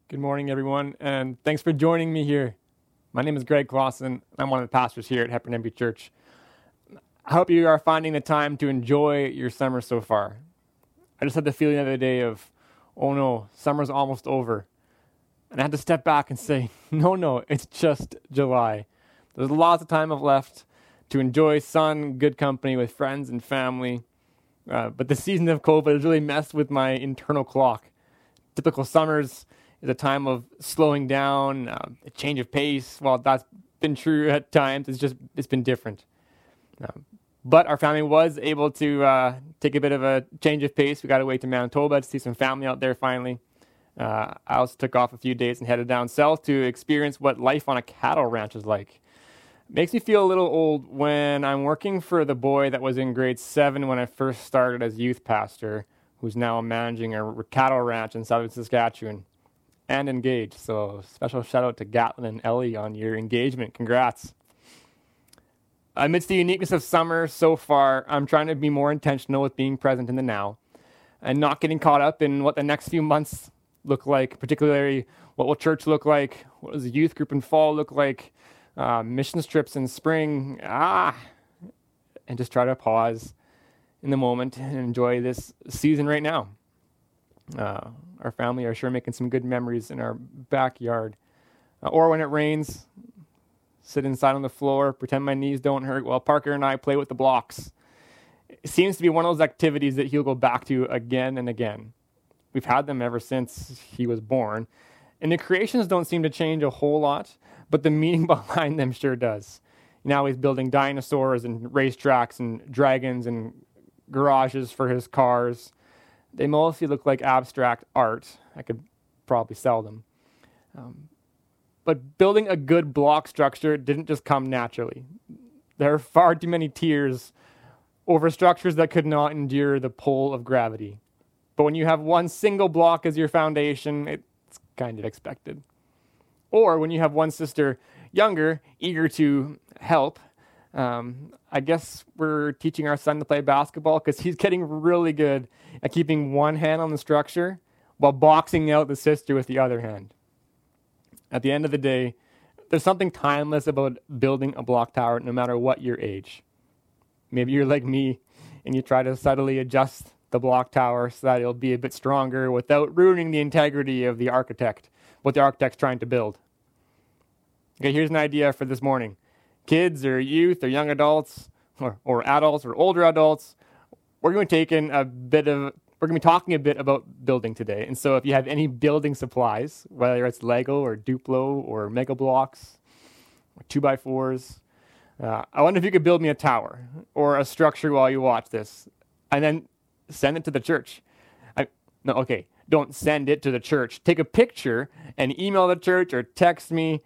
Good morning, everyone, and thanks for joining me here. My name is Greg Clausen. I'm one of the pastors here at Hepburn MB Church. I hope you are finding the time to enjoy your summer so far. I just had the feeling the other day of, oh no, summer's almost over. And I had to step back and say, no, it's just July. There's lots of time left to enjoy sun, good company with friends and family. But the season of COVID has really messed with my internal clock. Typical summers is a time of slowing down, a change of pace. While that's been true at times, it's been different. But our family was able to take a bit of a change of pace. We got away to Manitoba to see some family out there finally. I also took off a few days and headed down south to experience what life on a cattle ranch is like. It makes me feel a little old when I'm working for the boy that was in grade 7 when I first started as youth pastor, who's now managing a cattle ranch in southern Saskatchewan and engaged. So special shout out to Gatlin and Ellie on your engagement. Congrats. Amidst the uniqueness of summer so far, I'm trying to be more intentional with being present in the now and not getting caught up in what the next few months look like, particularly what will church look like, what does the youth group in fall look like, missions trips in spring, and just try to pause in the moment and enjoy this season right now. Our family are sure making some good memories in our backyard. Or when it rains, sit inside on the floor, pretend my knees don't hurt while Parker and I play with the blocks. It seems to be one of those activities that he'll go back to again and again. We've had them ever since he was born. And the creations don't seem to change a whole lot, but the meaning behind them sure does. Now he's building dinosaurs and racetracks and dragons and garages for his cars. They mostly look like abstract art. I could probably sell them. But building a good block structure didn't just come naturally. There are far too many tears over structures that could not endure the pull of gravity. But when you have one single block as your foundation, it's kind of expected. Or when you have one sister younger, eager to help, I guess we're teaching our son to play basketball because he's getting really good at keeping one hand on the structure while boxing out the sister with the other hand. At the end of the day, there's something timeless about building a block tower no matter what your age. Maybe you're like me and you try to subtly adjust the block tower so that it'll be a bit stronger without ruining the integrity of what the architect's trying to build. Okay, here's an idea for this morning. Kids or youth or young adults or adults or older adults, we're going to be talking a bit about building today. And so if you have any building supplies, whether it's Lego or Duplo or Mega Blocks or 2x4s, I wonder if you could build me a tower or a structure while you watch this and then send it to the church. Don't send it to the church. Take a picture and email the church or text me.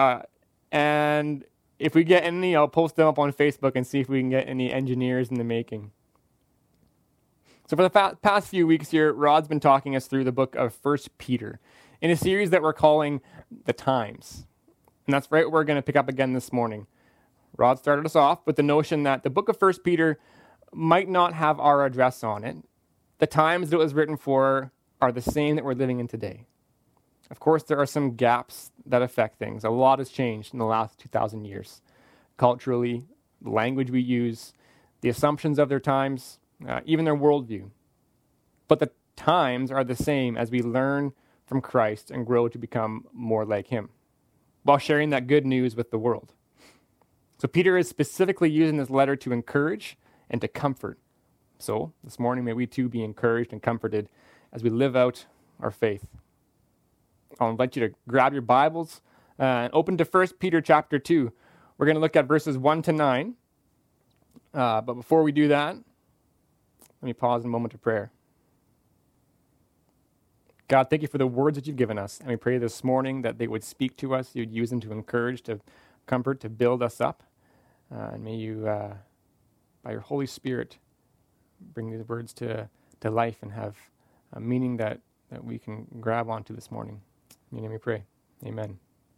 And if we get any, I'll post them up on Facebook and see if we can get any engineers in the making. So for the past few weeks here, Rod's been talking us through the book of 1 Peter in a series that we're calling The Times. And that's right, we're going to pick up again this morning. Rod started us off with the notion that the book of 1 Peter might not have our address on it. The times that it was written for are the same that we're living in today. Of course, there are some gaps that affect things. A lot has changed in the last 2,000 years. Culturally, the language we use, the assumptions of their times, even their worldview. But the times are the same as we learn from Christ and grow to become more like him, while sharing that good news with the world. So Peter is specifically using this letter to encourage and to comfort. So this morning, may we too be encouraged and comforted as we live out our faith. I'll invite you to grab your Bibles and open to 1 Peter chapter 2. We're going to look at verses 1 to 9. But before we do that, let me pause in a moment of prayer. God, thank you for the words that you've given us. And we pray this morning that they would speak to us. You'd use them to encourage, to comfort, to build us up. And may you, by your Holy Spirit, bring these words to life and have a meaning that we can grab onto this morning. In your name we pray. Amen.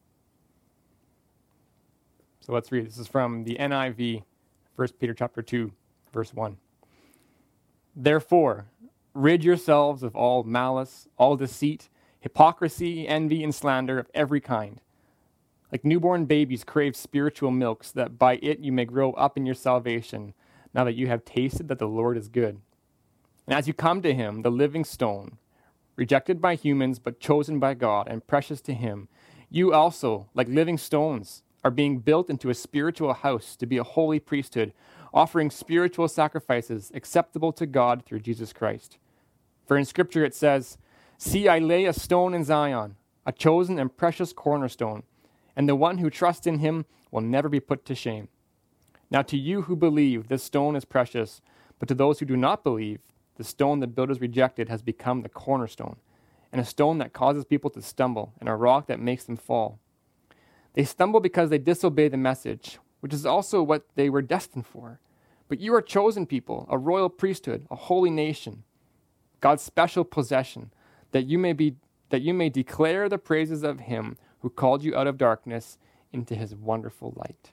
So let's read. This is from the NIV, 1 Peter chapter 2, verse 1. Therefore, rid yourselves of all malice, all deceit, hypocrisy, envy, and slander of every kind. Like newborn babies crave spiritual milk, so that by it you may grow up in your salvation, now that you have tasted that the Lord is good. And as you come to him, the living stone, rejected by humans but chosen by God and precious to him, you also, like living stones, are being built into a spiritual house to be a holy priesthood, offering spiritual sacrifices acceptable to God through Jesus Christ. For in Scripture it says, "See, I lay a stone in Zion, a chosen and precious cornerstone, and the one who trusts in him will never be put to shame." Now to you who believe, this stone is precious, but to those who do not believe, the stone the builders rejected has become the cornerstone, and a stone that causes people to stumble, and a rock that makes them fall. They stumble because they disobey the message, which is also what they were destined for. But you are chosen people, a royal priesthood, a holy nation, God's special possession, that you may declare the praises of him who called you out of darkness into his wonderful light.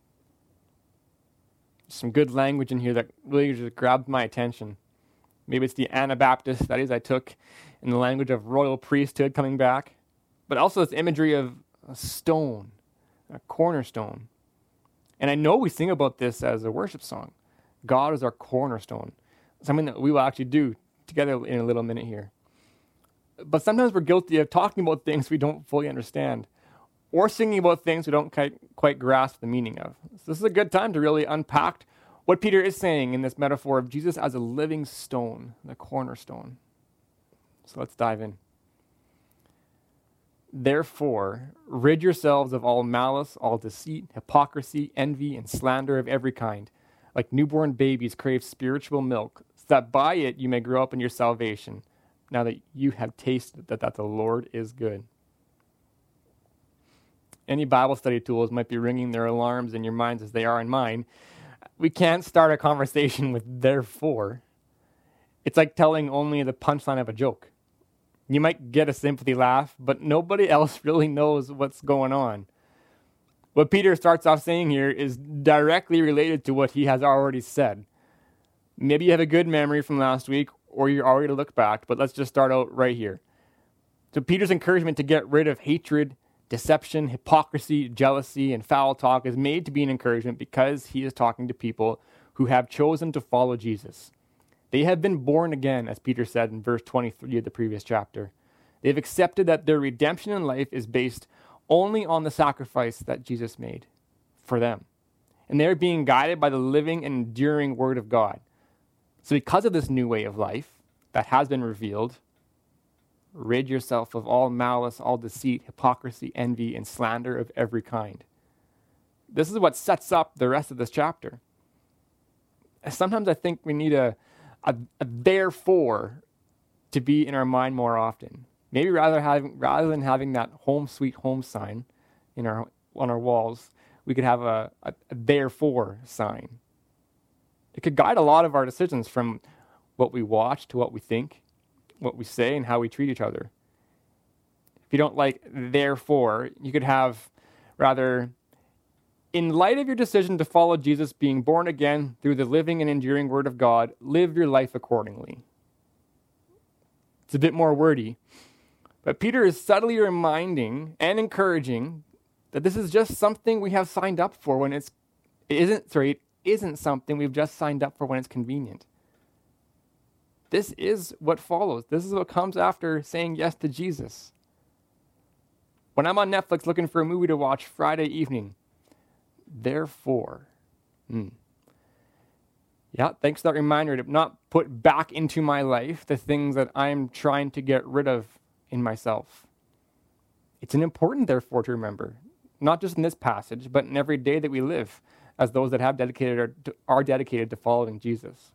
Some good language in here that really just grabbed my attention. Maybe it's the Anabaptist studies I took in the language of royal priesthood coming back, but also this imagery of a stone, a cornerstone. And I know we sing about this as a worship song. God is our cornerstone, something that we will actually do together in a little minute here. But sometimes we're guilty of talking about things we don't fully understand, or singing about things we don't quite grasp the meaning of. So this is a good time to really unpack what Peter is saying in this metaphor of Jesus as a living stone, the cornerstone. So let's dive in. Therefore, rid yourselves of all malice, all deceit, hypocrisy, envy, and slander of every kind. Like newborn babies crave spiritual milk, so that by it you may grow up in your salvation, now that you have tasted that the Lord is good. Any Bible study tools might be ringing their alarms in your minds as they are in mine. We can't start a conversation with therefore. It's like telling only the punchline of a joke. You might get a sympathy laugh, but nobody else really knows what's going on. What Peter starts off saying here is directly related to what he has already said. Maybe you have a good memory from last week, or you're already to look back, but let's just start out right here. So Peter's encouragement to get rid of hatred, deception, hypocrisy, jealousy, and foul talk is made to be an encouragement because he is talking to people who have chosen to follow Jesus. They have been born again, as Peter said in verse 23 of the previous chapter. They've accepted that their redemption in life is based only on the sacrifice that Jesus made for them. And they're being guided by the living and enduring Word of God. So because of this new way of life that has been revealed, rid yourself of all malice, all deceit, hypocrisy, envy, and slander of every kind. This is what sets up the rest of this chapter. Sometimes I think we need a therefore to be in our mind more often. Maybe rather than having that home sweet home sign on our walls, we could have a therefore sign. It could guide a lot of our decisions from what we watch to what we think, what we say, and how we treat each other. If you don't like therefore, you could have rather, in light of your decision to follow Jesus, being born again through the living and enduring Word of God, live your life accordingly. It's a bit more wordy, but Peter is subtly reminding and encouraging that this is just something we have signed up for when it isn't something we've just signed up for when it's convenient. This is what follows. This is what comes after saying yes to Jesus. When I'm on Netflix looking for a movie to watch Friday evening, therefore, thanks for that reminder to not put back into my life the things that I'm trying to get rid of in myself. It's an important therefore to remember, not just in this passage, but in every day that we live as those that are dedicated to following Jesus.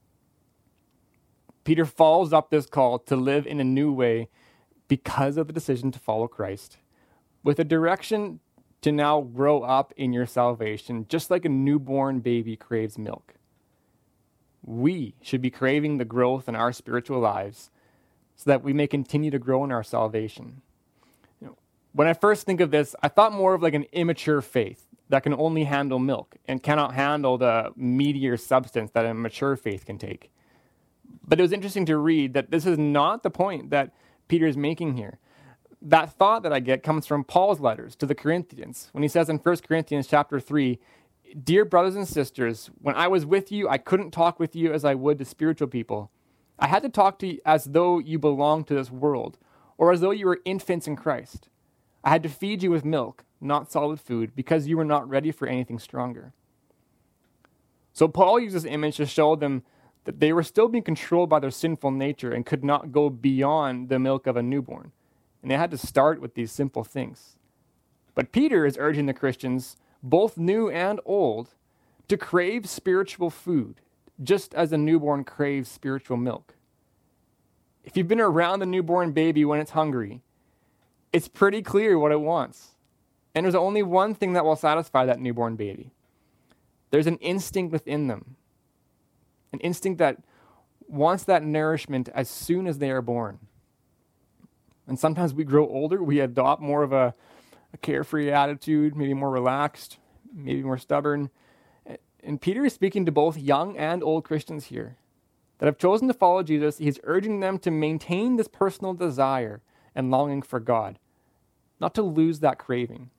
Peter follows up this call to live in a new way because of the decision to follow Christ, with a direction to now grow up in your salvation, just like a newborn baby craves milk. We should be craving the growth in our spiritual lives so that we may continue to grow in our salvation. When I first think of this, I thought more of like an immature faith that can only handle milk and cannot handle the meatier substance that a mature faith can take. But it was interesting to read that this is not the point that Peter's making here. That thought that I get comes from Paul's letters to the Corinthians, when he says in 1 Corinthians chapter 3, "Dear brothers and sisters, when I was with you, I couldn't talk with you as I would to spiritual people. I had to talk to you as though you belonged to this world, or as though you were infants in Christ. I had to feed you with milk, not solid food, because you were not ready for anything stronger." So Paul uses this image to show them that they were still being controlled by their sinful nature and could not go beyond the milk of a newborn. And they had to start with these simple things. But Peter is urging the Christians, both new and old, to crave spiritual food, just as a newborn craves spiritual milk. If you've been around the newborn baby when it's hungry, it's pretty clear what it wants. And there's only one thing that will satisfy that newborn baby. There's an instinct within them, an instinct that wants that nourishment as soon as they are born. And sometimes we grow older, we adopt more of a carefree attitude, maybe more relaxed, maybe more stubborn. And Peter is speaking to both young and old Christians here that have chosen to follow Jesus. He's urging them to maintain this personal desire and longing for God, not to lose that craving.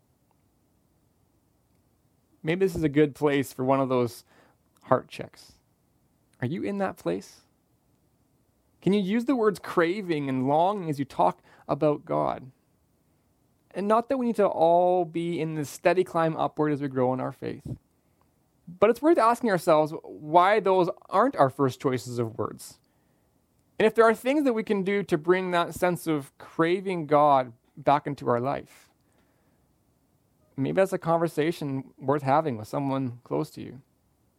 Maybe this is a good place for one of those heart checks. Are you in that place? Can you use the words craving and longing as you talk about God? And not that we need to all be in this steady climb upward as we grow in our faith. But it's worth asking ourselves why those aren't our first choices of words. And if there are things that we can do to bring that sense of craving God back into our life. Maybe that's a conversation worth having with someone close to you.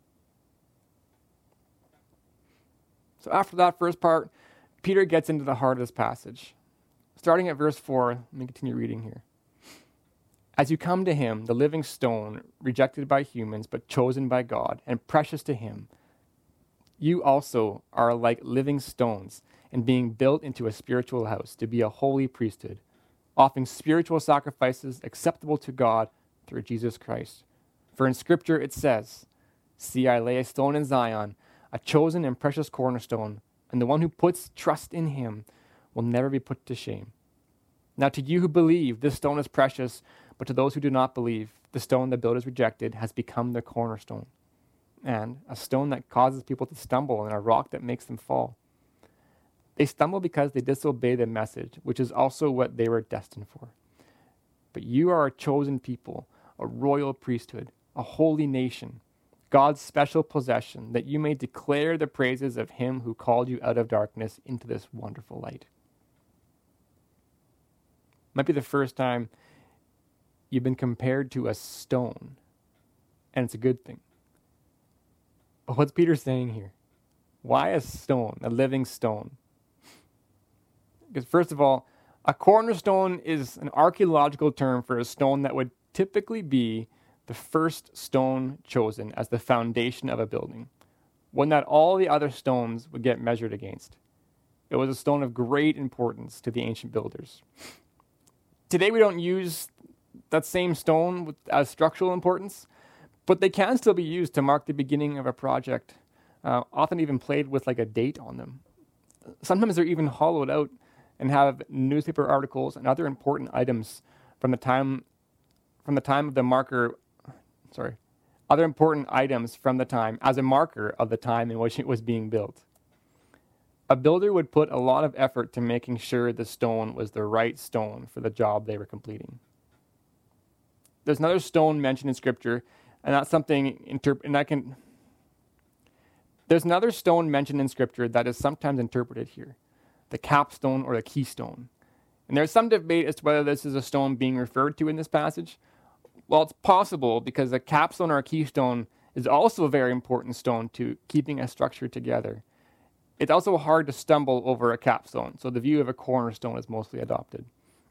So after that first part, Peter gets into the heart of this passage. Starting at verse 4, let me continue reading here. "As you come to him, the living stone, rejected by humans, but chosen by God, and precious to him, you also are like living stones, and being built into a spiritual house, to be a holy priesthood, offering spiritual sacrifices acceptable to God through Jesus Christ. For in Scripture it says, 'See, I lay a stone in Zion, a chosen and precious cornerstone, and the one who puts trust in him will never be put to shame.' Now to you who believe, this stone is precious, but to those who do not believe, the stone the builders rejected has become the cornerstone, and a stone that causes people to stumble, and a rock that makes them fall. They stumble because they disobey the message, which is also what they were destined for. But you are a chosen people, a royal priesthood, a holy nation, God's special possession, that you may declare the praises of him who called you out of darkness into this wonderful light." Might be the first time you've been compared to a stone, and it's a good thing. But what's Peter saying here? Why a stone, a living stone? Because first of all, a cornerstone is an archaeological term for a stone that would typically be the first stone chosen as the foundation of a building, one that all the other stones would get measured against. It was a stone of great importance to the ancient builders. Today we don't use that same stone as structural importance, but they can still be used to mark the beginning of a project, often even played with like a date on them. Sometimes they're even hollowed out and have newspaper articles and other important items from the time of the marker, other important items from the time as a marker of the time in which it was being built. A builder would put a lot of effort to making sure the stone was the right stone for the job they were completing. There's another stone mentioned in Scripture, and that's something There's another stone mentioned in Scripture that is sometimes interpreted here, the capstone or the keystone. And there's some debate as to whether this is a stone being referred to in this passage. Well, it's possible because a capstone or a keystone is also a very important stone to keeping a structure together. It's also hard to stumble over a capstone, so the view of a cornerstone is mostly adopted.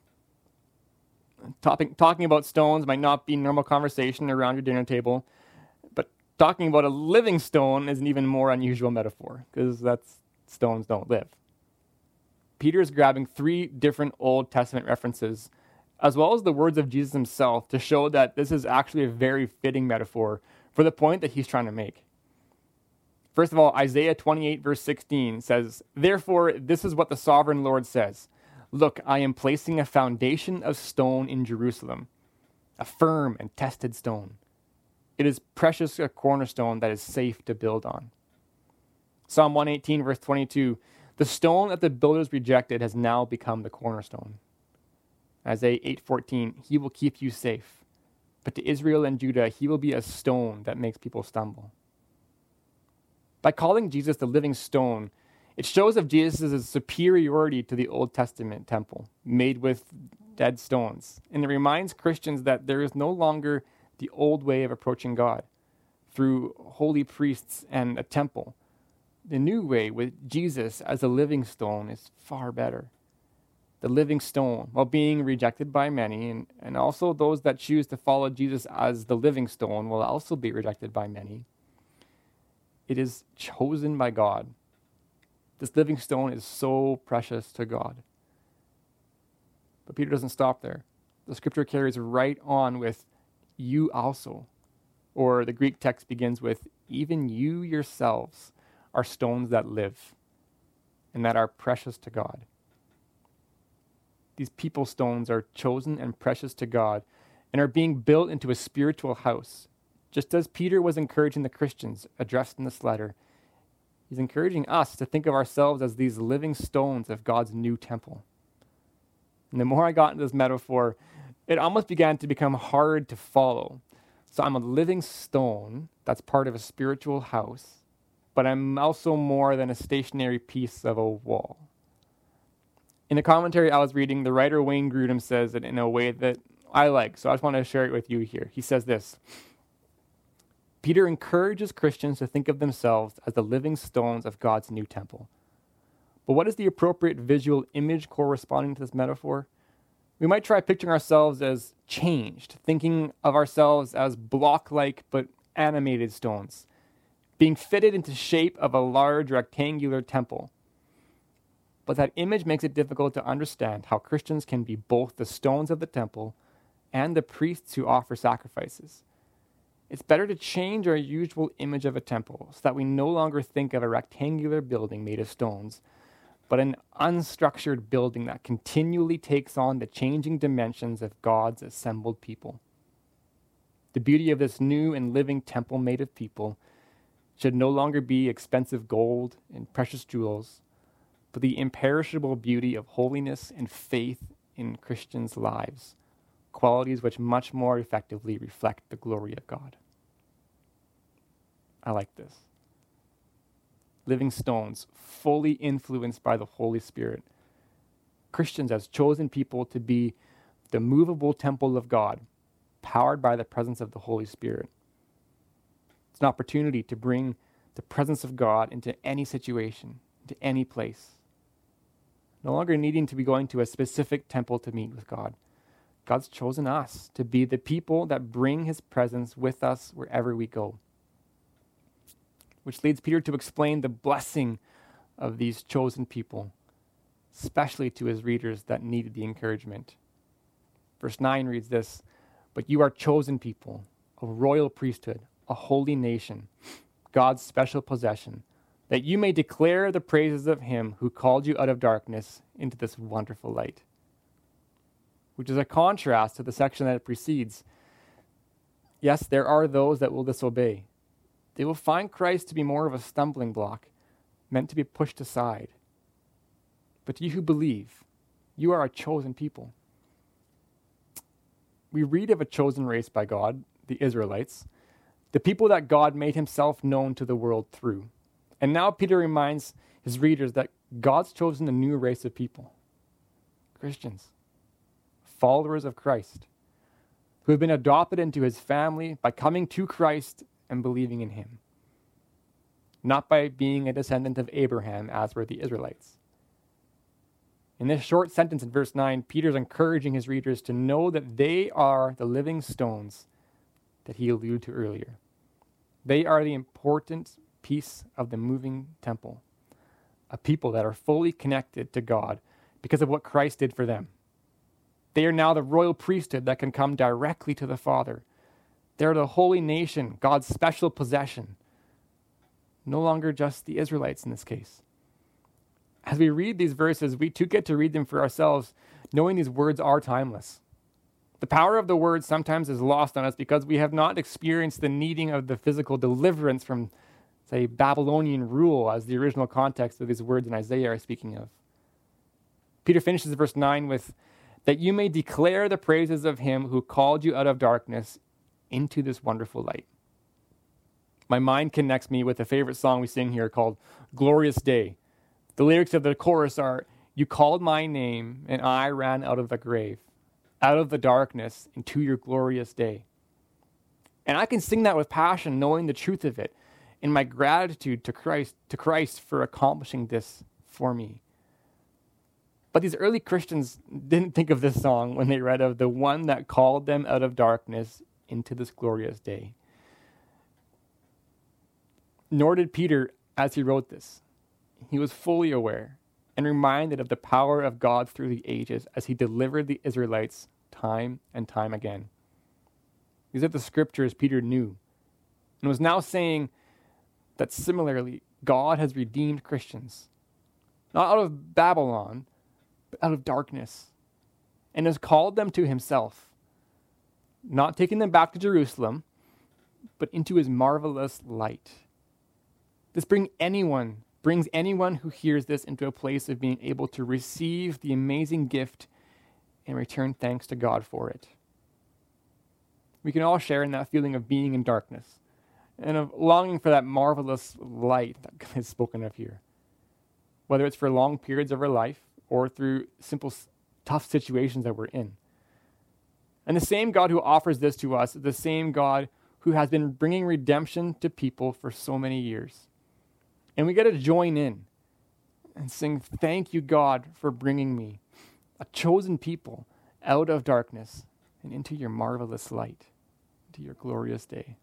Talking about stones might not be normal conversation around your dinner table, but talking about a living stone is an even more unusual metaphor, because stones don't live. Peter is grabbing 3 different Old Testament references, as well as the words of Jesus himself, to show that this is actually a very fitting metaphor for the point that he's trying to make. First of all, Isaiah 28, verse 16 says, "Therefore, this is what the sovereign Lord says. Look, I am placing a foundation of stone in Jerusalem, a firm and tested stone. It is precious, a cornerstone that is safe to build on." Psalm 118, verse 22, "The stone that the builders rejected has now become the cornerstone." Isaiah 8:14, "He will keep you safe. But to Israel and Judah, he will be a stone that makes people stumble." By calling Jesus the living stone, it shows of Jesus' superiority to the Old Testament temple, made with dead stones. And it reminds Christians that there is no longer the old way of approaching God, through holy priests and a temple. The new way, with Jesus as a living stone, is far better. The living stone, while being rejected by many, and also those that choose to follow Jesus as the living stone will also be rejected by many. It is chosen by God. This living stone is so precious to God. But Peter doesn't stop there. The scripture carries right on with "you also," or the Greek text begins with "even you yourselves are stones that live and that are precious to God." These people stones are chosen and precious to God and are being built into a spiritual house. Just as Peter was encouraging the Christians addressed in this letter, he's encouraging us to think of ourselves as these living stones of God's new temple. And the more I got into this metaphor, it almost began to become hard to follow. So I'm a living stone that's part of a spiritual house, but I'm also more than a stationary piece of a wall. In the commentary I was reading, the writer Wayne Grudem says it in a way that I like, so I just want to share it with you here. He says this: Peter encourages Christians to think of themselves as the living stones of God's new temple. But what is the appropriate visual image corresponding to this metaphor? We might try picturing ourselves as changed, thinking of ourselves as block-like but animated stones, being fitted into shape of a large rectangular temple. But that image makes it difficult to understand how Christians can be both the stones of the temple and the priests who offer sacrifices. It's better to change our usual image of a temple so that we no longer think of a rectangular building made of stones, but an unstructured building that continually takes on the changing dimensions of God's assembled people. The beauty of this new and living temple made of people should no longer be expensive gold and precious jewels, but the imperishable beauty of holiness and faith in Christians' lives, qualities which much more effectively reflect the glory of God. I like this. Living stones, fully influenced by the Holy Spirit. Christians as chosen people to be the movable temple of God, powered by the presence of the Holy Spirit. It's an opportunity to bring the presence of God into any situation, into any place. No longer needing to be going to a specific temple to meet with God. God's chosen us to be the people that bring his presence with us wherever we go. Which leads Peter to explain the blessing of these chosen people, especially to his readers that needed the encouragement. Verse 9 reads this: "But you are chosen people, a royal priesthood, a holy nation, God's special possession, that you may declare the praises of him who called you out of darkness into this wonderful light." Which is a contrast to the section that it precedes. Yes, there are those that will disobey. They will find Christ to be more of a stumbling block, meant to be pushed aside. But to you who believe, you are a chosen people. We read of a chosen race by God, the Israelites, the people that God made himself known to the world through. And now Peter reminds his readers that God's chosen a new race of people, Christians, followers of Christ, who have been adopted into his family by coming to Christ and believing in him, not by being a descendant of Abraham, as were the Israelites. In this short sentence in verse 9, Peter's encouraging his readers to know that they are the living stones that he alluded to earlier. They are the important piece of the moving temple, a people that are fully connected to God because of what Christ did for them. They are now the royal priesthood that can come directly to the Father. They're the holy nation, God's special possession. no longer just the Israelites in this case. As we read these verses, we too get to read them for ourselves, knowing these words are timeless. The power of the word sometimes is lost on us because we have not experienced the needing of the physical deliverance from, say, Babylonian rule, as the original context of these words in Isaiah are speaking of. Peter finishes verse 9 with, that you may declare the praises of him who called you out of darkness into this wonderful light. My mind connects me with a favorite song we sing here called Glorious Day. The lyrics of the chorus are, you called my name and I ran out of the grave, out of the darkness into your glorious day. And I can sing that with passion, knowing the truth of it, in my gratitude to Christ for accomplishing this for me. But these early Christians didn't think of this song when they read of the one that called them out of darkness into this glorious day. Nor did Peter as he wrote this. He was fully aware and reminded of the power of God through the ages as he delivered the Israelites time and time again. These are the scriptures Peter knew and was now saying that similarly, God has redeemed Christians, not out of Babylon, but out of darkness, and has called them to himself, not taking them back to Jerusalem, but into his marvelous light. This brings anyone who hears this into a place of being able to receive the amazing gift and return thanks to God for it. We can all share in that feeling of being in darkness and of longing for that marvelous light that is spoken of here, whether it's for long periods of our life or through simple, tough situations that we're in. And the same God who offers this to us is the same God who has been bringing redemption to people for so many years. And we get to join in and sing, thank you, God, for bringing me, a chosen people, out of darkness and into your marvelous light, into your glorious day.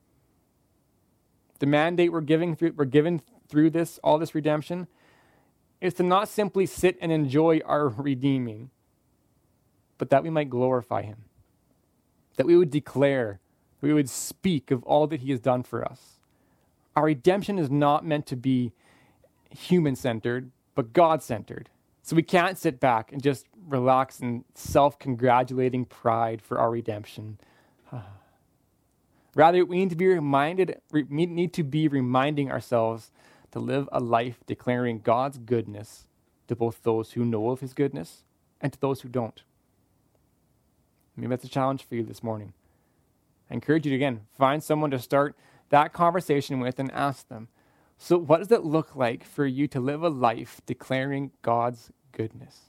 The mandate we're given through this, all this redemption, is to not simply sit and enjoy our redeeming, but that we might glorify him, that we would declare, we would speak of all that he has done for us. Our redemption is not meant to be human-centered, but God-centered. So we can't sit back and just relax in self-congratulating pride for our redemption. Rather, we need to be reminding ourselves to live a life declaring God's goodness to both those who know of his goodness and to those who don't. Maybe that's a challenge for you this morning. I encourage you to, again, find someone to start that conversation with and ask them, so what does it look like for you to live a life declaring God's goodness?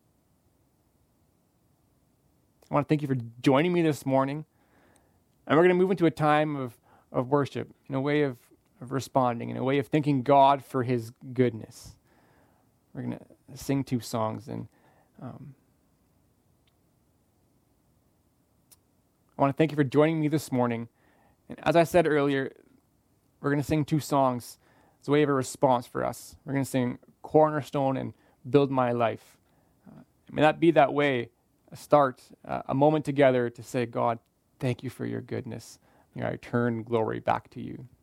I want to thank you for joining me this morning. And we're going to move into a time of worship, in a way of responding, in a way of thanking God for his goodness. We're going to sing 2 songs. And I want to thank you for joining me this morning. And as I said earlier, we're going to sing 2 songs as a way of a response for us. We're going to sing Cornerstone and Build My Life. May that be that way, a moment together to say, God, thank you for your goodness. May I return glory back to you.